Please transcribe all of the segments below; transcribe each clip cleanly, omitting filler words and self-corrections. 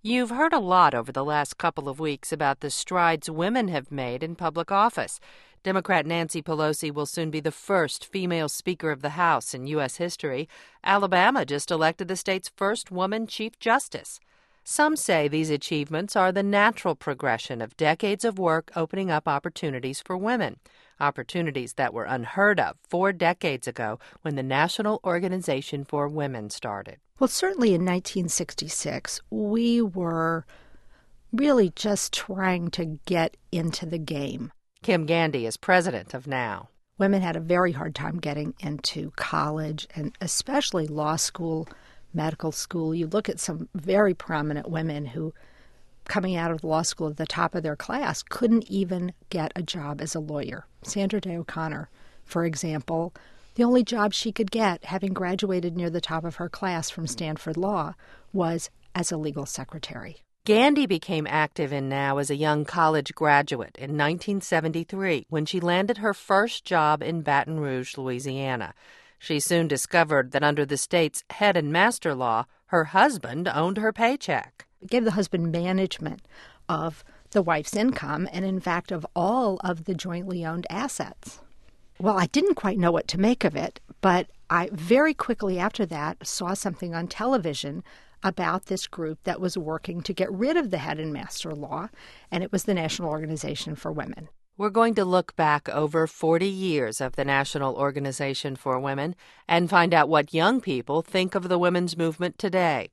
You've heard a lot over the last couple of weeks about the strides women have made in public office. Democrat Nancy Pelosi will soon be the first female Speaker of the House in U.S. history. Alabama just elected the state's first woman Chief Justice. Some say these achievements are the natural progression of decades of work opening up opportunities for women, opportunities that were unheard of 4 decades ago when the National Organization for Women started. Well, certainly in 1966, we were really just trying to get into the game. Kim Gandy is president of NOW. Women had a very hard time getting into college and especially law school, medical school. You look at some very prominent women who, coming out of law school at the top of their class, couldn't even get a job as a lawyer. Sandra Day O'Connor, for example, the only job she could get, having graduated near the top of her class from Stanford Law, was as a legal secretary. Gandy became active in NOW as a young college graduate in 1973 when she landed her first job in Baton Rouge, Louisiana. She soon discovered that under the state's head and master law, her husband owned her paycheck. It gave the husband management of the wife's income and, in fact, of all of the jointly owned assets. Well, I didn't quite know what to make of it, but I very quickly after that saw something on television about this group that was working to get rid of the head and master law, and it was the National Organization for Women. We're going to look back over 40 years of the National Organization for Women and find out what young people think of the women's movement today.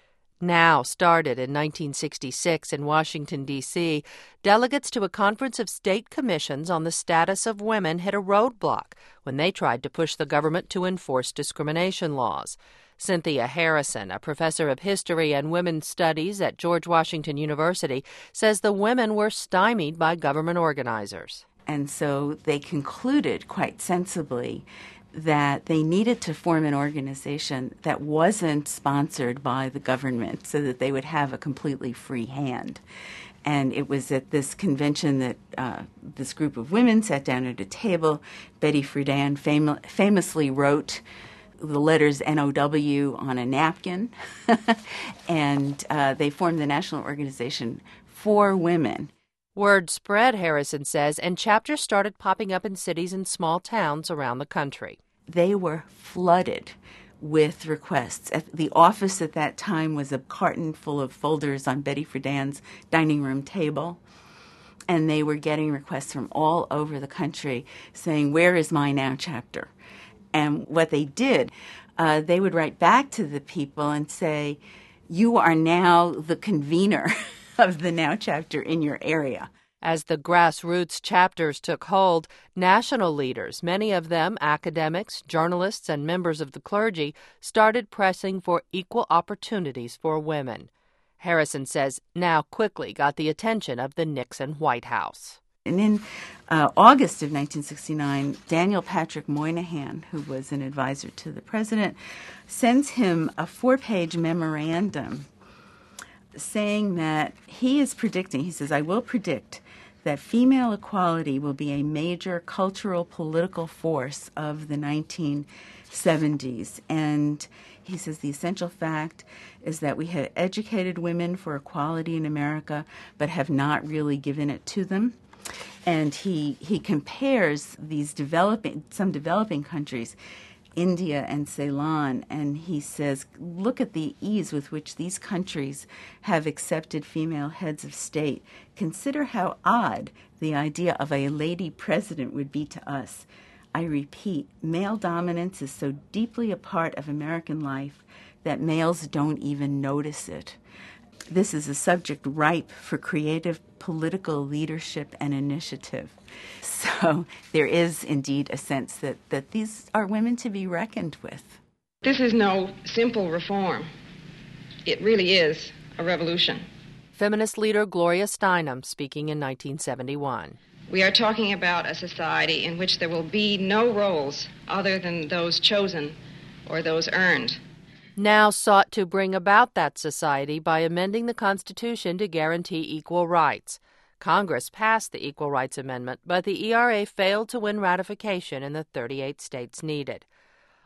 NOW started in 1966 in Washington, D.C. Delegates to a conference of state commissions on the status of women hit a roadblock when they tried to push the government to enforce discrimination laws. Cynthia Harrison, a professor of history and women's studies at George Washington University, says the women were stymied by government organizers. And so they concluded quite sensibly that they needed to form an organization that wasn't sponsored by the government so that they would have a completely free hand. And it was at this convention that this group of women sat down at a table. Betty Friedan famously wrote the letters NOW on a napkin, and they formed the National Organization for Women. Word spread, Harrison says, and chapters started popping up in cities and small towns around the country. They were flooded with requests. The office at that time was a carton full of folders on Betty Friedan's dining room table, and they were getting requests from all over the country saying, "Where is my NOW chapter?" And what they did, they would write back to the people and say, "You are now the convener of the NOW chapter in your area." As the grassroots chapters took hold, national leaders, many of them academics, journalists, and members of the clergy, started pressing for equal opportunities for women. Harrison says NOW quickly got the attention of the Nixon White House. And in August of 1969, Daniel Patrick Moynihan, who was an advisor to the president, sends him a 4-page memorandum saying that he is predicting, he says, "I will predict that female equality will be a major cultural political force of the 1970s. And he says the essential fact is that we have educated women for equality in America, but have not really given it to them." And he compares some developing countries, India and Ceylon, and he says, look at the ease with which these countries have accepted female heads of state. Consider how odd the idea of a lady president would be to us. I repeat, male dominance is so deeply a part of American life that males don't even notice it. This is a subject ripe for creative political leadership and initiative. So there is indeed a sense that these are women to be reckoned with. This is no simple reform. It really is a revolution. Feminist leader Gloria Steinem speaking in 1971. We are talking about a society in which there will be no roles other than those chosen or those earned. NOW sought to bring about that society by amending the Constitution to guarantee equal rights. Congress passed the Equal Rights Amendment, but the ERA failed to win ratification in the 38 states needed.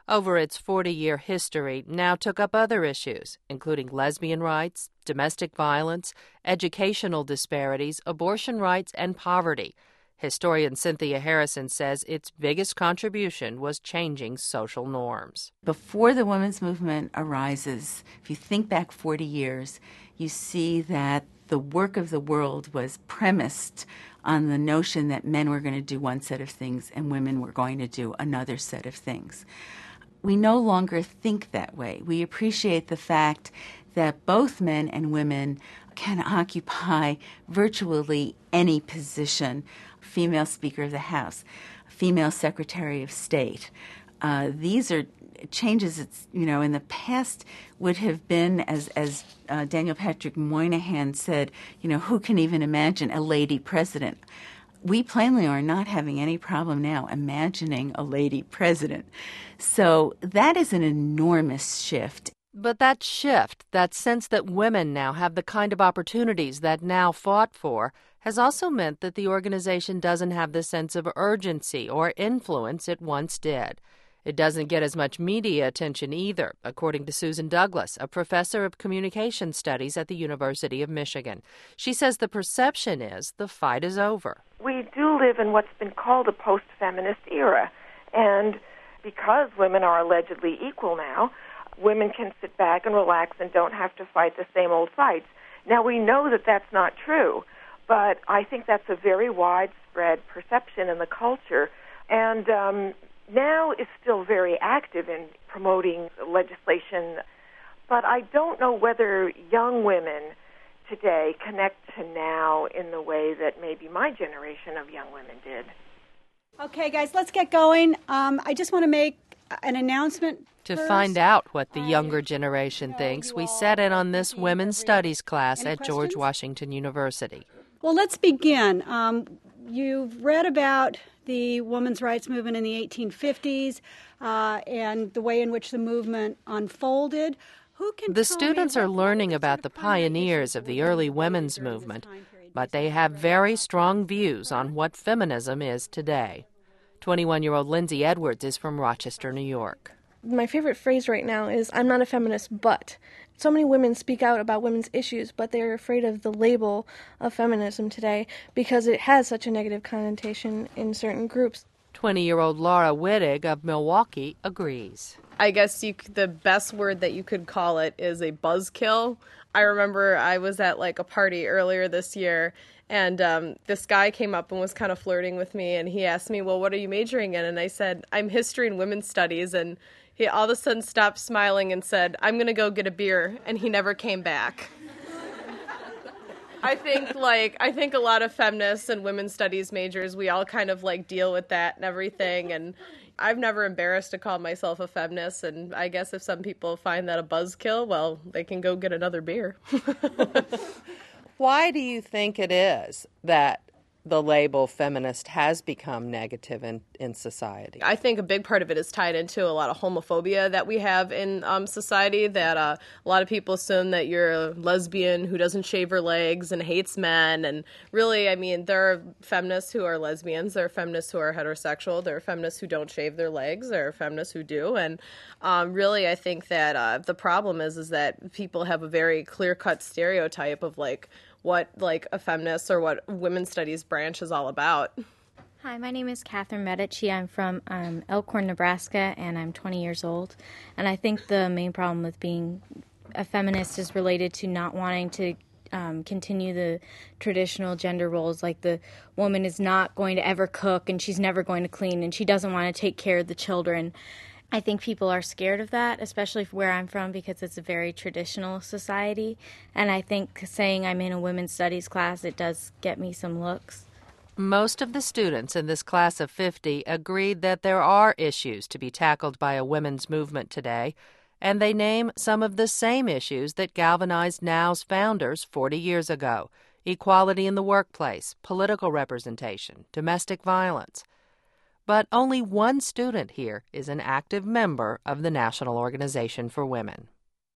over its 40-year history, now took up other issues, including lesbian rights, domestic violence, educational disparities, abortion rights, and poverty. Historian Cynthia Harrison says its biggest contribution was changing social norms. Before the women's movement arises, if you think back 40 years, you see that the work of the world was premised on the notion that men were going to do one set of things and women were going to do another set of things. We no longer think that way. We appreciate the fact that both men and women can occupy virtually any position: female Speaker of the House, female Secretary of State. These are changes that, in the past would have been, as Daniel Patrick Moynihan said, who can even imagine a lady president? We plainly are not having any problem now imagining a lady president. So that is an enormous shift. But that shift, that sense that women now have the kind of opportunities that Now fought for, has also meant that the organization doesn't have the sense of urgency or influence it once did. It doesn't get as much media attention either, according to Susan Douglas, a professor of communication studies at the University of Michigan. She says the perception is the fight is over. We do live in what's been called a post-feminist era, and because women are allegedly equal now, women can sit back and relax and don't have to fight the same old fights. Now, we know that that's not true, but I think that's a very widespread perception in the culture, and Now is still very active in promoting legislation, but I don't know whether young women today connect to Now in the way that maybe my generation of young women did. Okay, guys, let's get going. I just want to make an announcement. To find out what the younger generation thinks, we sat in on this women's studies class at George Washington University. Well, let's begin. You've read about the women's rights movement in the 1850s and the way in which the movement unfolded. The students are learning about the pioneers of the early women's movement, but they have very strong views on what feminism is today. 21-year-old Lindsay Edwards is from Rochester, New York. My favorite phrase right now is, "I'm not a feminist, but." So many women speak out about women's issues, but they're afraid of the label of feminism today because it has such a negative connotation in certain groups. 20-year-old Laura Wittig of Milwaukee agrees. I guess the best word that you could call it is a buzzkill. I remember I was at a party earlier this year, and this guy came up and was kind of flirting with me, and he asked me, well, what are you majoring in? And I said, I'm history and women's studies, and he all of a sudden stopped smiling and said, I'm going to go get a beer, and he never came back. I think a lot of feminists and women's studies majors, we all kind of deal with that and everything, and I've never embarrassed to call myself a feminist, and I guess if some people find that a buzzkill, well, they can go get another beer. Why do you think it is that the label feminist has become negative in society? I think a big part of it is tied into a lot of homophobia that we have in society, that a lot of people assume that you're a lesbian who doesn't shave her legs and hates men. And really, there are feminists who are lesbians, there are feminists who are heterosexual, there are feminists who don't shave their legs, there are feminists who do. And really, I think that the problem is that people have a very clear-cut stereotype of what a feminist or what women's studies branch is all about. Hi, my name is Catherine Medici. I'm from Elkhorn, Nebraska, and I'm 20 years old. And I think the main problem with being a feminist is related to not wanting to continue the traditional gender roles, like the woman is not going to ever cook and she's never going to clean and she doesn't want to take care of the children. I think people are scared of that, especially where I'm from, because it's a very traditional society. And I think saying I'm in a women's studies class, it does get me some looks. Most of the students in this class of 50 agreed that there are issues to be tackled by a women's movement today, and they name some of the same issues that galvanized Now's founders 40 years ago: equality in the workplace, political representation, domestic violence. But only one student here is an active member of the National Organization for Women.